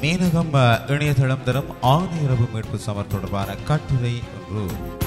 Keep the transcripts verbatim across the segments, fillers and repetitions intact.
மீனகம் இணையதளம் தரும் ஆணையரவு மீட்பு சமர் தொடர்பான கட்டுரை ஒன்று.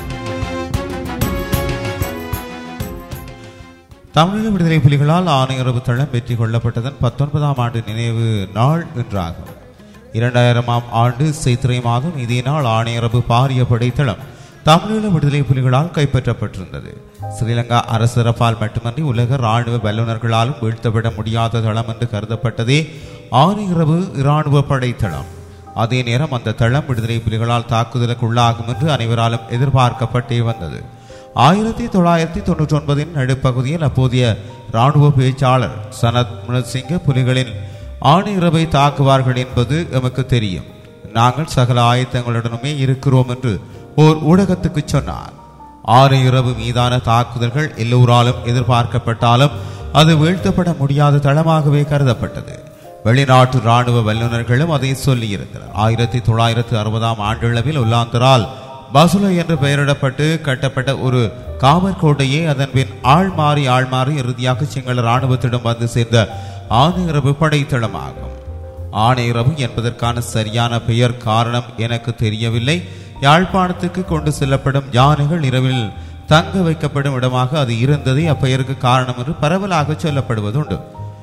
தமிழக விடுதலை புலிகளால் ஆணையரவு தளம் வெற்றி கொள்ளப்பட்டதன் பத்தொன்பதாம் ஆண்டு நினைவு நாள் என்றாகும். இரண்டாயிரமாம் ஆண்டு சித்திரை மாதம் இதே நாள் ஆணையரவு பாரிய படைத்தளம் தமிழீழ விடுதலை புலிகளால் கைப்பற்றப்பட்டிருந்தது. ஸ்ரீலங்கா அரசரப்பால் மட்டுமன்றி உலக இராணுவ வல்லுநர்களாலும் வீழ்த்தப்பட முடியாத தளம் என்று கருதப்பட்டதே ஆணையரவு இராணுவ படைத்தளம். அதே நேரம் அந்த தளம் விடுதலை புலிகளால் தாக்குதலுக்கு உள்ளாகும் என்று அனைவராலும் எதிர்பார்க்கப்பட்டே வந்தது. ஆயிரத்தி தொள்ளாயிரத்தி தொன்னூற்றி ஒன்பதின் நடுப்பகுதியில் அப்போதைய இராணுவ பேச்சாளர் சனத் முனசிங்க புலிகளின் ஆணையரவை தாக்குவார்கள் என்பது எமக்கு தெரியும், நாங்கள் சகல ஆயத்தங்களுடனுமே இருக்கிறோம் என்று ஓர் ஊடகத்துக்கு சொன்னார். ஆணையரவு மீதான தாக்குதல்கள் எல்லோராலும் எதிர்பார்க்கப்பட்டாலும் அது வீழ்த்தப்பட முடியாத தளமாகவே கருதப்பட்டது. வெளிநாட்டு இராணுவ வல்லுநர்களும் அதை சொல்லியிருந்தனர். ஆயிரத்தி தொள்ளாயிரத்தி அறுபதாம் ஆண்டளவில் உள்ளாந்தரால் பசுலை என்று பெயரிடப்பட்டு கட்டப்பட்ட ஒரு காவற்கோட்டையே அதன் பின் ஆள் மாறி ஆள் மாறி இறுதியாக சிங்கள இராணுவத்திடம் வந்து சேர்ந்த ஆணையரவு படைத்தளமாகும். ஆணையரவு என்பதற்கான சரியான பெயர் காரணம் எனக்கு தெரியவில்லை. யாழ்ப்பாணத்துக்கு கொண்டு செல்லப்படும் யானைகள் இரவில் தங்க வைக்கப்படும் இடமாக அது இருந்ததே அப்பெயருக்கு காரணம் என்று பரவலாக சொல்லப்படுவதுண்டு.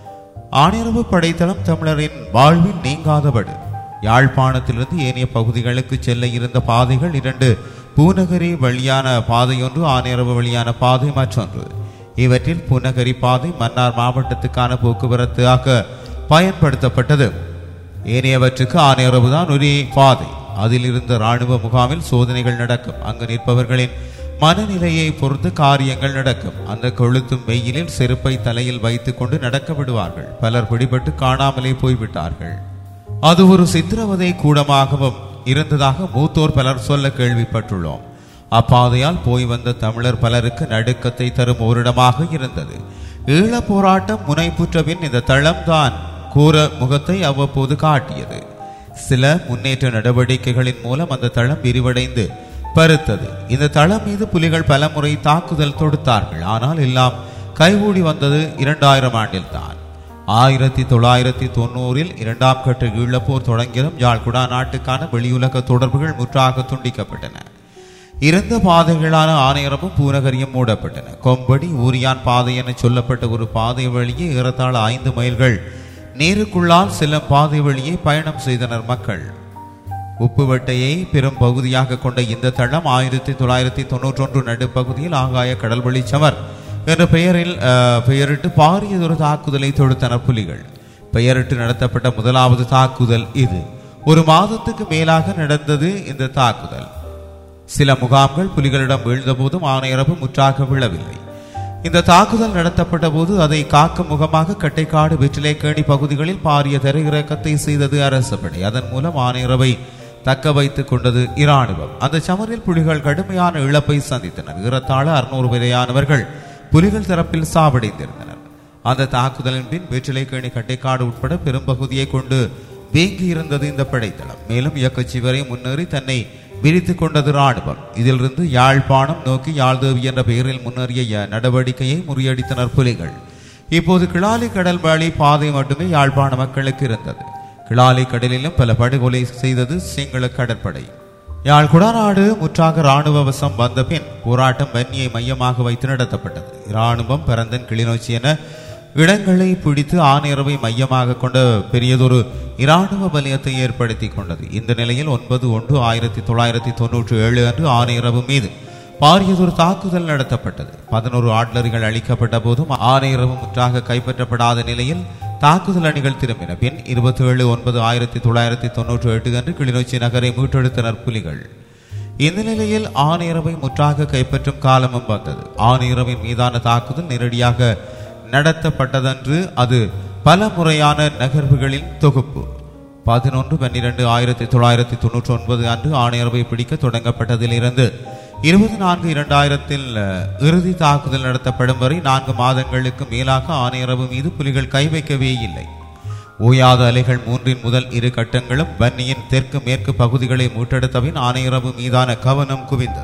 ஆணையரவு படைத்தளம் தமிழரின் வாழ்வில் நீங்காதபடு. யாழ்ப்பாணத்திலிருந்து ஏனைய பகுதிகளுக்கு செல்ல இருந்த பாதைகள் இரண்டு, பூநகரி வழியான பாதையொன்று, ஆணையரவு வழியான பாதை மற்றொன்று. இவற்றில் பூநகரி பாதை மன்னார் மாவட்டத்துக்கான போக்குவரத்தாக பயன்படுத்தப்பட்டது. ஏனையவற்றுக்கு ஆணையரவு தான் ஒரே பாதை. அதில் இருந்த இராணுவ முகாமில் சோதனைகள் நடக்கும். அங்கு நிற்பவர்களின் மனநிலையை பொறுத்து காரியங்கள் நடக்கும். அந்த கொளுத்தும் வெயிலில் செருப்பை தலையில் வைத்துக் கொண்டு நடக்க விடுவார்கள். பலர் பிடிபட்டு காணாமலே போய்விட்டார்கள். அது ஒரு சித்திரவதை கூடமாகவும் இருந்ததாக மூத்தோர் பலர் சொல்ல கேள்விப்பட்டுள்ளோம். அப்பாதையால் போய் வந்த தமிழர் பலருக்கு நடுக்கத்தை தரும் ஓரிடமாக இருந்தது. ஈழ போராட்டம் முனைப்புற்ற பின் இந்த தளம் தான் கூற முகத்தை அவ்வப்போது காட்டியது. சில முன்னேற்ற நடவடிக்கைகளின் மூலம் அந்த தளம் விரிவடைந்து பருத்தது. இந்த தளம் மீது புலிகள் பலமுறை தாக்குதல் தொடுத்தார்கள். ஆனால் எல்லாம் கைகூடி வந்தது இரண்டாயிரம் ஆண்டில் தான். ஆயிரத்தி தொள்ளாயிரத்தி தொண்ணூறில் இரண்டாம் கட்ட ஈழப்போர் தொடங்கியதும் யாழ்குடா நாட்டுக்கான வெளியுலக தொடர்புகள் முற்றாக துண்டிக்கப்பட்டன. இருந்த பாதைகளான ஆணையரமும் பூநகரியும் மூடப்பட்டன. கொம்படி ஊரியான் பாதை என சொல்லப்பட்ட ஒரு பாதை வழியே ஏறத்தாழ ஐந்து மைல்கள் நீருக்குள்ளால் செல்லும் பாதை வழியே பயணம் செய்தனர் மக்கள். உப்புவட்டையை பெரும் பகுதியாக கொண்ட இந்த தளம் ஆயிரத்தி தொள்ளாயிரத்தி தொன்னூற்றி ஒன்று நடுப்பகுதியில் ஆகாய கடல் வெளிச்சவர் என்ற பெயரில் பெயரிட்டு பாரியதொரு தாக்குதலை தொடுத்தனர் புலிகள். பெயரிட்டு நடத்தப்பட்ட முதலாவது தாக்குதல் இது. ஒரு மாதத்துக்கு மேலாக நடந்தது இந்த தாக்குதல். சில முகாம்கள் புலிகளிடம் வீழ்ந்த போதும் ஆணையரவு முற்றாக விழவில்லை. இந்த தாக்குதல் நடத்தப்பட்ட போது அதை காக்கும் முகமாக கட்டைக்காடு வெற்றிலைக்கேணி பகுதிகளில் பாரிய தரையிறக்கத்தை செய்தது அரசபடை. அதன் மூலம் ஆணையரவை தக்க வைத்துக் கொண்டது இராணுவம். அந்த சமரில் புலிகள் கடுமையான இழப்பை சந்தித்தனர். ஏறத்தாழ அறுநூறு வரையானவர்கள் புலிகள் தரப்பில் சாவடைந்திருந்தனர். அந்த தாக்குதலின் பின் வெற்றிலைக்கேணி கட்டைக்காடு உட்பட பெரும்பகுதியை கொண்டு வீங்கி இருந்தது இந்த படைத்தளம். மேலும் இயக்கச்சி வரை முன்னேறி தன்னை விரித்துக் கொண்டது இராணுவம். இதிலிருந்து யாழ்ப்பாணம் நோக்கி யாழ்தேவி என்ற பெயரில் முன்னேறிய நடவடிக்கையை முறியடித்தனர் புலிகள். இப்போது கிளாலி கடல் வழி பாதை மட்டுமே யாழ்ப்பாண மக்களுக்கு இருந்தது. கிளாலி கடலிலும் பல படுகொலை செய்தது சிங்கள கடற்படை. யாழ் குடாநாடு முற்றாக இராணுவ வசம் வந்த பின் போராட்டம் வன்னியை மையமாக வைத்து நடத்தப்பட்டது. இராணுவம் பரந்தன் கிளிநொச்சி என இடங்களை பிடித்து ஆணையரவை மையமாக கொண்ட பெரியதொரு இராணுவ வலயத்தை ஏற்படுத்தி கொண்டது. இந்த நிலையில் ஒன்பது ஒன்று ஆயிரத்தி தொள்ளாயிரத்தி தொன்னூற்றி ஏழு அன்று ஆணையரவு மீது பாரியதொரு தாக்குதல் நடத்தப்பட்டது. பதினோரு ஆட்லர்கள் அளிக்கப்பட்ட போதும் ஆணையரவு முற்றாக கைப்பற்றப்படாத நிலையில் தாக்குதல் அணிகள் திரும்பின. பின் இருபத்தி ஏழு ஒன்பது ஆயிரத்தி தொள்ளாயிரத்தி தொன்னூற்றி எட்டு அன்று கிளிநொச்சி நகரை மீட்டெடுத்தனர் புலிகள். இந்த நிலையில் ஆணையரவை முற்றாக கைப்பற்றும் காலமும் வந்தது. ஆணையரவின் மீதான தாக்குதல் நேரடியாக நடத்தப்பட்டதன்று அது பல முறையான நகர்வுகளின் தொகுப்பு. பதினொன்று பன்னிரண்டு ஆயிரத்தி தொள்ளாயிரத்தி தொன்னூற்றி ஒன்பது அன்று ஆணையரவை பிடிக்க தொடங்கப்பட்டதில் இருந்து இருபத்தி நான்கு இரண்டாயிரத்தில் இறுதி தாக்குதல் நடத்தப்படும் வரை நான்கு மாதங்களுக்கு மேலாக ஆணையரவு மீது புலிகள் கை வைக்கவே இல்லை. ஓயாத அலைகள் மூன்றின் முதல் இரு கட்டங்களும் வன்னியின் தெற்கு மேற்கு பகுதிகளை மீட்டெடுத்தபின் ஆணையரவு மீதான கவனம் குவிந்தது.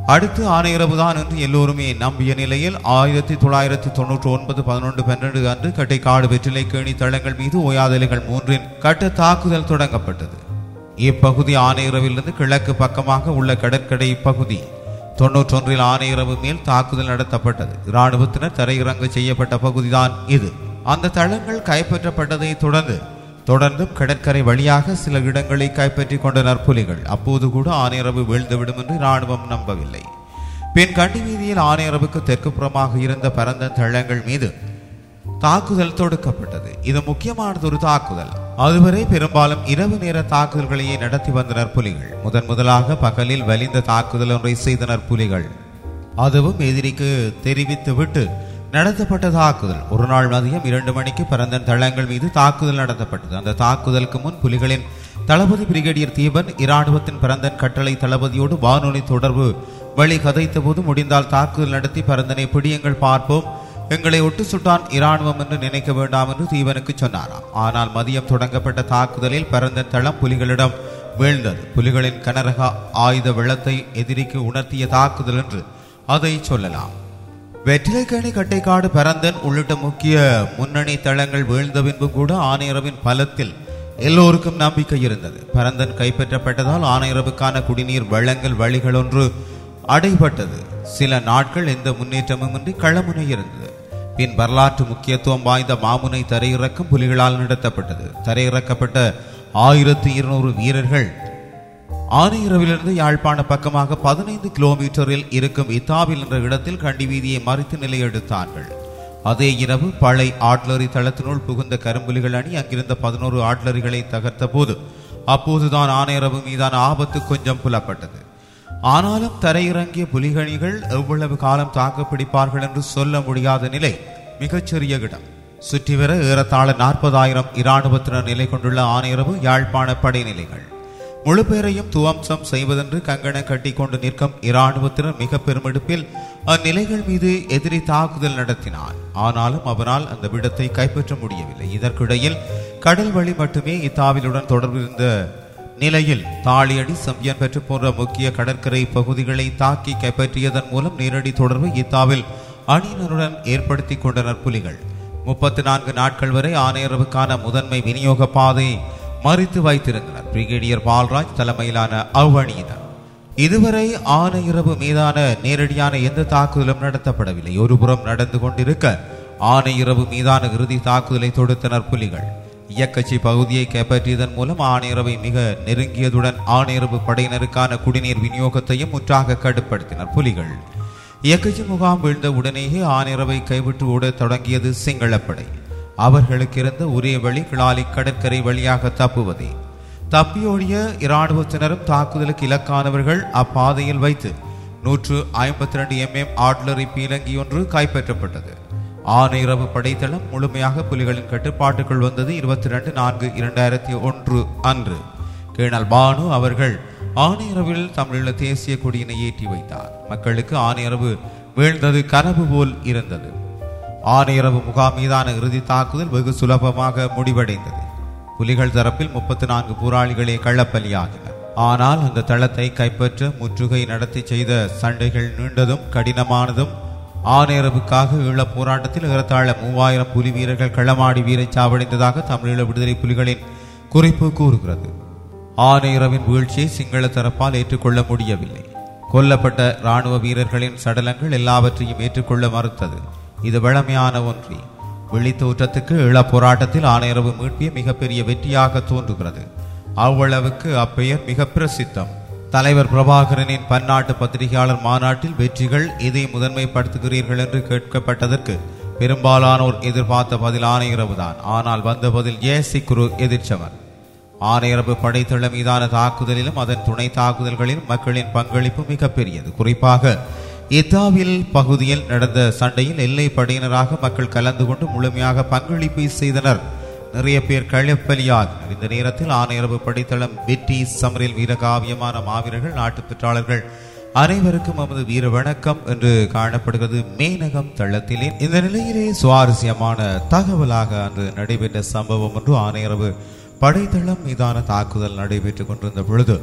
அடுத்து ஆணையரவுதான் என்று எல்லோருமே நம்பிய நிலையில் ஆயிரத்தி தொள்ளாயிரத்தி தொன்னூற்றி ஒன்பது பதினொன்று பன்னிரண்டு அன்று கட்டைக்காடு வெற்றிலை கேணி தளங்கள் மீது ஓயாதலைகள் மூன்றின் கட்ட தாக்குதல் தொடங்கப்பட்டது. இப்பகுதி ஆணையரவிலிருந்து கிழக்கு பக்கமாக உள்ள கடற்கரை பகுதி. தொன்னூற்றி ஒன்றில் ஆணையரவு மேல் தாக்குதல் நடத்தப்பட்டது. இராணுவத்தினர் தரையிறங்க செய்யப்பட்ட பகுதிதான் இது. அந்த தளங்கள் கைப்பற்றப்பட்டதை தொடர்ந்து தொடர்ந்தும் கடற்கரை வழியாக சில இடங்களை கைப்பற்றி கொண்டனர் புலிகள். அப்போது கூட ஆணையரவு வீழ்ந்துவிடும் என்று இராணுவம் நம்பவில்லை. பின் கண்டி வீதியில் ஆணையரவுக்கு தெற்கு புறமாக இருந்த பரந்த தளங்கள் மீது தாக்குதல் தொடுக்கப்பட்டது. இது முக்கியமானது ஒரு தாக்குதல். அதுவரை பெரும்பாலும் இரவு நேர தாக்குதல்களையே நடத்தி வந்தனர் புலிகள். முதன் முதலாக பகலில் வலிந்த தாக்குதல் ஒன்றை செய்தனர் புலிகள். அதுவும் எதிரிக்கு தெரிவித்து விட்டு நடத்தப்பட்ட தாக்குதல். ஒரு நாள் மதியம் இரண்டு மணிக்கு பரந்தன் தளங்கள் மீது தாக்குதல் நடத்தப்பட்டது. அந்த தாக்குதலுக்கு முன் புலிகளின் தளபதி பிரிகேடியர் தீபன் இராணுவத்தின் பரந்தன் கட்டளை தளபதியோடு வானொலி தொடர்பு வழி கதைத்த போது முடிந்தால் தாக்குதல் நடத்தி பரந்தனை பிடியுங்கள் பார்ப்போம், எங்களை ஒட்டு சுட்டான் இராணுவம் என்று நினைக்க வேண்டாம் என்று தீபனுக்கு சொன்னாராம். ஆனால் மதியம் தொடங்கப்பட்ட தாக்குதலில் பரந்தன் தளம் புலிகளிடம் வீழ்ந்தது. புலிகளின் கனரக ஆயுத வெள்ளத்தை எதிரிக்கு உணர்த்திய தாக்குதல் என்று அதை சொல்லலாம். வெற்றிலைக்கேணி கட்டைக்காடு பரந்தன் உள்ளிட்ட முக்கிய முன்னணி தளங்கள் வீழ்ந்த பின்பும் கூட ஆணையரவின் பலத்தில் எல்லோருக்கும் நம்பிக்கை இருந்தது. பரந்தன் கைப்பற்றப்பட்டதால் ஆணையரவுக்கான குடிநீர் வழங்கல் வழிகள் ஒன்று அடைபட்டது. சில நாட்கள் எந்த முன்னேற்றமும் இன்றி களமுனை இருந்தது. பின் வரலாற்று முக்கியத்துவம் வாய்ந்த மாமுனை தரையிறக்கம் புலிகளால் நடத்தப்பட்டது. தரையிறக்கப்பட்ட ஆயிரத்தி இருநூறு வீரர்கள் ஆணையரவிலிருந்து யாழ்ப்பாண பக்கமாக பதினைந்து கிலோமீட்டரில் இருக்கும் இத்தாவில் என்ற இடத்தில் கண்டி வீதியை மறித்து நிலையெடுத்தார்கள். அதே இரவு பழை ஆட்லரி தளத்தினுள் புகுந்த கரும்புலிகள் அணி அங்கிருந்த பதினோரு ஆட்லரிகளை தகர்த்த போது அப்போதுதான் ஆணையரவு மீதான ஆபத்து கொஞ்சம் புலப்பட்டது. ஆனாலும் தரையிறங்கிய புலிகணிகள் எவ்வளவு காலம் தாக்குப்பிடிப்பார்கள் என்று சொல்ல முடியாத நிலை மிகச்சிறிய இடம். சுற்றி வர ஏறத்தாழ நாற்பதாயிரம் இராணுவத்தினர் நிலை கொண்டுள்ள ஆணையரவு யாழ்ப்பாண படைநிலைகள் முழு பேரையும் துவம்சம் செய்வதென்று கங்கணம் கட்டி கொண்டு நிற்கும் இராணுவத்தினர் மிக பெருமெடுப்பில் அந்நிலைகள் மீது எதிரி தாக்குதல் நடத்தினார். ஆனாலும் அவரால் அந்த விடத்தை கைப்பற்ற முடியவில்லை. இதற்கிடையில் கடல் வழி மட்டுமே இத்தாவிலுடன் தொடர்பு இருந்த நிலையில் தாளியடி செம்பியன் பெற்று போன்ற முக்கிய கடற்கரை பகுதிகளை தாக்கி கைப்பற்றியதன் மூலம் நேரடி தொடர்பு இத்தாவில் அணியினருடன் ஏற்படுத்தி கொண்டனர் புலிகள். முப்பத்தி நான்கு நாட்கள் வரை ஆணையரவுக்கான முதன்மை விநியோக பாதை மறித்து வைத்திருந்தனர் பிரிகேடியர் பால்ராஜ் தலைமையிலான அவ்வணியினர். இதுவரை ஆணையரவு மீதான நேரடியான எந்த தாக்குதலும் நடத்தப்படவில்லை. ஒருபுறம் நடந்து கொண்டிருக்க ஆணையரவு மீதான இறுதி தாக்குதலை தொடுத்தனர் புலிகள். இயக்கச்சி பகுதியை கைப்பற்றியதன் மூலம் ஆணையரவை மிக நெருங்கியதுடன் ஆணையரவு படையினருக்கான குடிநீர் விநியோகத்தையும் முற்றாக கட்டுப்படுத்தினர் புலிகள். இயக்கச்சி முகாம் வீழ்ந்த உடனேயே ஆணையரவை கைவிட்டு ஓட தொடங்கியது சிங்களப்படை. அவர்களுக்கு இருந்த ஒரே வழி கிளாலி கடற்கரை வழியாக தப்புவதே. தப்பியோடிய இராணுவத்தினரும் தாக்குதலுக்கு இலக்கானவர்கள் அப்பாதையில் வைத்து நூற்று ஐம்பத்தி ரெண்டு எம் எம் ஆட்லரி பீலங்கி ஒன்று கைப்பற்றப்பட்டது. ஆணையரவு படைத்தளம் முழுமையாக புலிகளின் கட்டுப்பாட்டுக்குள் வந்தது இருபத்தி ரெண்டு நான்கு இரண்டாயிரத்தி ஒன்று அன்று. கேணல் பானு அவர்கள் ஆணையரவில் தமிழீழ தேசிய கொடியினை ஏற்றி வைத்தார். மக்களுக்கு ஆணையரவு வீழ்ந்தது கனவு போல் இருந்தது. ஆணையரவு முகாம் மீதான இறுதி தாக்குதல் வெகு சுலபமாக முடிவடைந்தது. புலிகள் தரப்பில் முப்பத்தி நான்கு போராளிகளே களப்பலியாகினர். ஆனால் அந்த தளத்தை கைப்பற்ற முற்றுகை நடத்தி செய்த சண்டைகள் நீண்டதும் கடினமானதும். ஆணையரவுக்காக ஈழ போராட்டத்தில் ஏறத்தாழ மூவாயிரம் புலி வீரர்கள் களமாடி வீரச்சாவடைந்ததாக தமிழீழ விடுதலை புலிகளின் குறிப்பு கூறுகிறது. ஆணையரவின் வீழ்ச்சியை சிங்கள தரப்பால் ஏற்றுக்கொள்ள முடியவில்லை. கொல்லப்பட்ட இராணுவ வீரர்களின் சடலங்கள் எல்லாவற்றையும் ஏற்றுக்கொள்ள மறுத்தது. இது வழமையான ஒன்றி வெளித்தோற்றத்துக்கு ஈழ போராட்டத்தில் ஆணையரவு மீட்பிய மிகப்பெரிய வெற்றியாக தோன்றுகிறது. அவ்வளவுக்கு அப்பெயர் மிக பிரசித்தம். தலைவர் பிரபாகரனின் பன்னாட்டு பத்திரிகையாளர் மாநாட்டில் வெற்றிகள் எதை முதன்மைப்படுத்துகிறீர்கள் என்று கேட்கப்பட்டதற்கு பெரும்பாலானோர் எதிர்பார்த்த பதில் ஆணையரவுதான். ஆனால் வந்த பதில் ஏசி குரு எதிர்ச்சவர். ஆணையரவு படைத்தள மீதான தாக்குதலிலும் அதன் துணை தாக்குதல்களிலும் மக்களின் பங்களிப்பு மிகப்பெரியது. குறிப்பாக இத்தாவில் பகுதியில் நடந்த சண்டையில் எல்லை படையினராக மக்கள் கலந்து கொண்டு முழுமையாக பங்களிப்பு செய்தனர். நிறைய பேர் களப்பலியாகினர். இந்த நேரத்தில் ஆணையரவு படைத்தளம் வெற்றி சமரில் வீரகாவியமான மாவீரர்கள் நாட்டு பெற்றாளர்கள் அனைவருக்கும் நமது வீர வணக்கம் என்று காணப்படுகிறது மேனகம் தளத்திலே. இந்த நிலையிலே சுவாரஸ்யமான தகவலாக அன்று நடைபெற்ற சம்பவம் ஒன்று. ஆணையரவு படைத்தளம் மீதான தாக்குதல் நடைபெற்றுக் கொண்டிருந்த பொழுது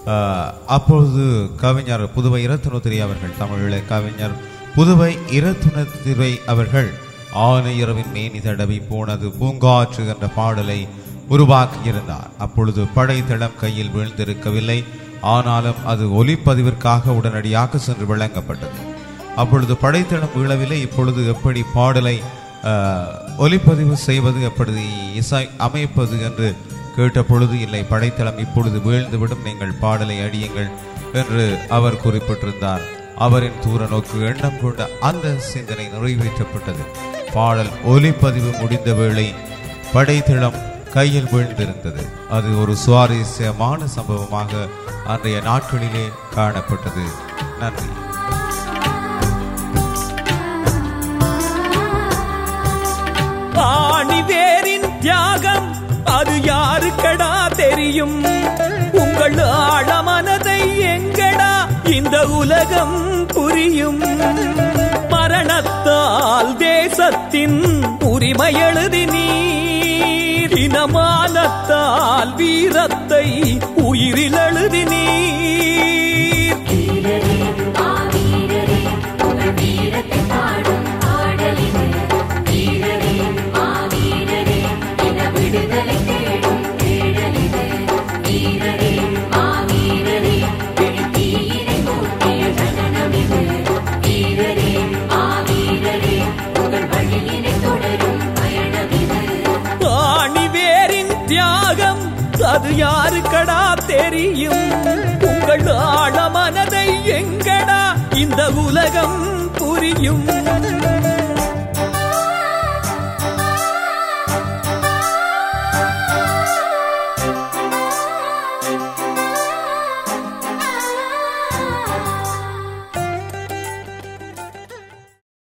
அப்பொழுது கவிஞர் புதுவை இரத்துணத்திரை அவர்கள், தமிழீழ கவிஞர் புதுவை இரத்துணத்திரை அவர்கள் ஆனையரவின் மேனி தடவி போனது பூங்காற்று என்ற பாடலை உருவாக்கியிருந்தார். அப்பொழுது படைத்தளம் கையில் வீழ்ந்திருக்கவில்லை, ஆனாலும் அது ஒலிப்பதிவிற்காக உடனடியாக சென்று வழங்கப்பட்டது. அப்பொழுது படைத்தளம் வீழவில்லை. இப்பொழுது எப்படி பாடலை ஒலிப்பதிவு செய்வது, எப்படி இசை அமைப்பது என்று கேட்ட பொழுது, இல்லை படைத்தளம் இப்பொழுது வீழ்ந்துவிடும், நீங்கள் பாடலை அடியுங்கள் என்று அவர் குறிப்பிட்டிருந்தார். அவரின் தூர நோக்கு எண்ணம் கொண்ட அந்த சிந்தனை நிறைவேற்றப்பட்டது. பாடல் ஒலிப்பதிவு முடிந்த வேளை படைத்தளம் கையில் வீழ்ந்திருந்தது. அது ஒரு சுவாரஸ்யமான சம்பவமாக அன்றைய நாட்களிலே காணப்பட்டது. நன்றி. ஆணிவேரின் தியாகம் அது யாருக்கடா தெரியும்? உங்கள் ஆழமனதை எங்கடா இந்த உலகம் புரியும்? மரணத்தால் தேசத்தின் உரிமை எழுதி நீர், இனமானத்தால் வீரத்தை உயிரில் எழுதி நீர். தியாகம் அது யாருக்கடா தெரியும்? உங்கள் ஆழமனதை எங்கடா இந்த உலகம் புரியும்?